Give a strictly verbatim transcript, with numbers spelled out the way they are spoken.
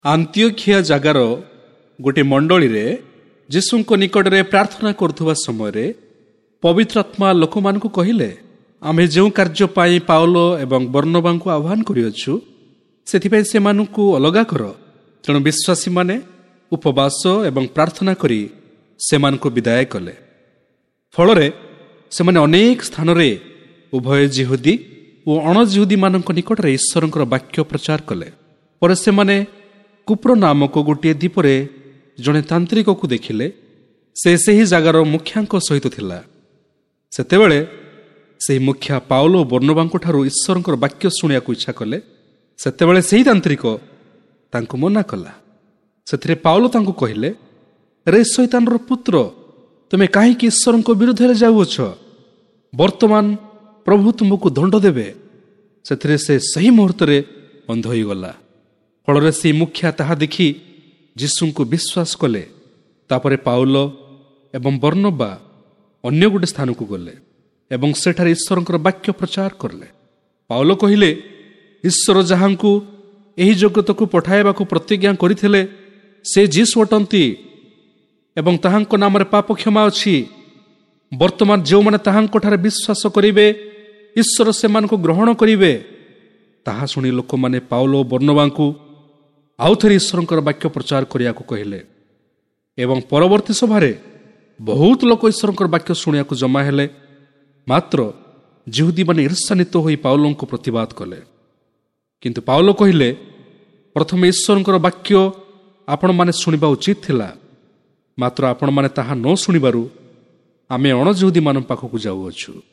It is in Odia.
ଆନ୍ତିଓଖିଆ ଜାଗାର ଗୋଟିଏ ମଣ୍ଡଳୀରେ ଯୀଶୁଙ୍କ ନିକଟରେ ପ୍ରାର୍ଥନା କରୁଥିବା ସମୟରେ ପବିତ୍ର ଆତ୍ମା ଲୋକମାନଙ୍କୁ କହିଲେ, ଆମେ ଯେଉଁ କାର୍ଯ୍ୟ ପାଇଁ ପାଉଲ ଏବଂ ବର୍ଣ୍ଣବାଙ୍କୁ ଆହ୍ୱାନ କରିଅଛୁ ସେଥିପାଇଁ ସେମାନଙ୍କୁ ଅଲଗା କର। ତେଣୁ ବିଶ୍ୱାସୀମାନେ ଉପବାସ ଏବଂ ପ୍ରାର୍ଥନା କରି ସେମାନଙ୍କୁ ବିଦାୟ କଲେ। ଫଳରେ ସେମାନେ ଅନେକ ସ୍ଥାନରେ ଉଭୟ ଜିହୁଦୀ ଓ ଅଣଜିହୁଦୀମାନଙ୍କ ନିକଟରେ ଈଶ୍ୱରଙ୍କର ବାକ୍ୟ ପ୍ରଚାର କଲେ। ପରେ ସେମାନେ କୁପ୍ର ନାମକ ଗୋଟିଏ ଦ୍ୱୀପରେ ଜଣେ ତାନ୍ତ୍ରିକକୁ ଦେଖିଲେ। ସେ ସେହି ଜାଗାର ମୁଖିଆଙ୍କ ସହିତ ଥିଲା। ସେତେବେଳେ ସେହି ମୁଖିଆ ପାଉଲ ଓ ବର୍ଣ୍ଣବାଙ୍କଠାରୁ ଈଶ୍ୱରଙ୍କର ବାକ୍ୟ ଶୁଣିବାକୁ ଇଚ୍ଛା କଲେ। ସେତେବେଳେ ସେହି ତାନ୍ତ୍ରିକ ତାଙ୍କୁ ମନା କଲା। ସେଥିରେ ପାଉଲ ତାଙ୍କୁ କହିଲେ, ରେ ଶୈତାନର ପୁତ୍ର, ତୁମେ କାହିଁକି ଈଶ୍ୱରଙ୍କ ବିରୁଦ୍ଧରେ ଯାଉଅଛ? ବର୍ତ୍ତମାନ ପ୍ରଭୁ ତୁମକୁ ଦଣ୍ଡ ଦେବେ। ସେଥିରେ ସେ ସେହି ମୁହୂର୍ତ୍ତରେ ଅନ୍ଧ ହୋଇଗଲା। ଫଳରେ ସେହି ମୁଖିଆ ତାହା ଦେଖି ଯୀଶୁଙ୍କୁ ବିଶ୍ୱାସ କଲେ। ତାପରେ ପାଉଲ ଏବଂ ବର୍ଣ୍ଣବା ଅନ୍ୟ ଗୋଟିଏ ସ୍ଥାନକୁ ଗଲେ ଏବଂ ସେଠାରେ ଈଶ୍ୱରଙ୍କର ବାକ୍ୟ ପ୍ରଚାର କଲେ। ପାଉଲ କହିଲେ, ଈଶ୍ୱର ଯାହାଙ୍କୁ ଏହି ଜଗତକୁ ପଠାଇବାକୁ ପ୍ରତିଜ୍ଞା କରିଥିଲେ ସେ ଯୀଶୁ ଅଟନ୍ତି ଏବଂ ତାହାଙ୍କ ନାମରେ ପାପ କ୍ଷମା ଅଛି। ବର୍ତ୍ତମାନ ଯେଉଁମାନେ ତାହାଙ୍କଠାରେ ବିଶ୍ୱାସ କରିବେ ଈଶ୍ୱର ସେମାନଙ୍କୁ ଗ୍ରହଣ କରିବେ। ତାହା ଶୁଣି ଲୋକମାନେ ପାଉଲ ଓ ବର୍ଣ୍ଣବାଙ୍କୁ ଆଉଥରେ ଈଶ୍ୱରଙ୍କର ବାକ୍ୟ ପ୍ରଚାର କରିବାକୁ କହିଲେ ଏବଂ ପରବର୍ତ୍ତୀ ସଭାରେ ବହୁତ ଲୋକ ଈଶ୍ୱରଙ୍କର ବାକ୍ୟ ଶୁଣିବାକୁ ଜମା ହେଲେ। ମାତ୍ର ଜିହୁଦୀମାନେ ଈର୍ଷାନ୍ୱିତ ହୋଇ ପାଉଲଙ୍କୁ ପ୍ରତିବାଦ କଲେ। କିନ୍ତୁ ପାଉଲ କହିଲେ, ପ୍ରଥମେ ଈଶ୍ୱରଙ୍କର ବାକ୍ୟ ଆପଣମାନେ ଶୁଣିବା ଉଚିତ ଥିଲା। ମାତ୍ର ଆପଣମାନେ ତାହା ନ ଶୁଣିବାରୁ ଆମେ ଅଣଜିହୁଦୀମାନଙ୍କ ପାଖକୁ ଯାଉଅଛୁ।